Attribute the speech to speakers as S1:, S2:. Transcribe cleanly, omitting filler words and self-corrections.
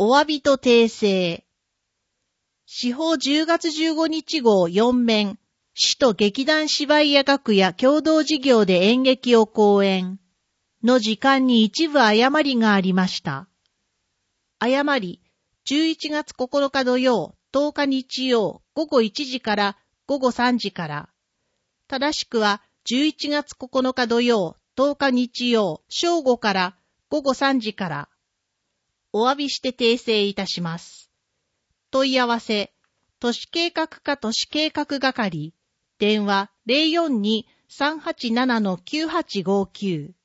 S1: お詫びと訂正。司法10月15日号4面、市と劇団芝居屋楽屋共同事業で演劇を公演の時間に一部誤りがありました。誤り、11月9日土曜、10日日曜、午後1時から午後3時から。正しくは、11月9日土曜、10日日曜、正午から午後3時から。お詫びして訂正いたします。問い合わせ、都市計画課都市計画係、電話 042-387-9859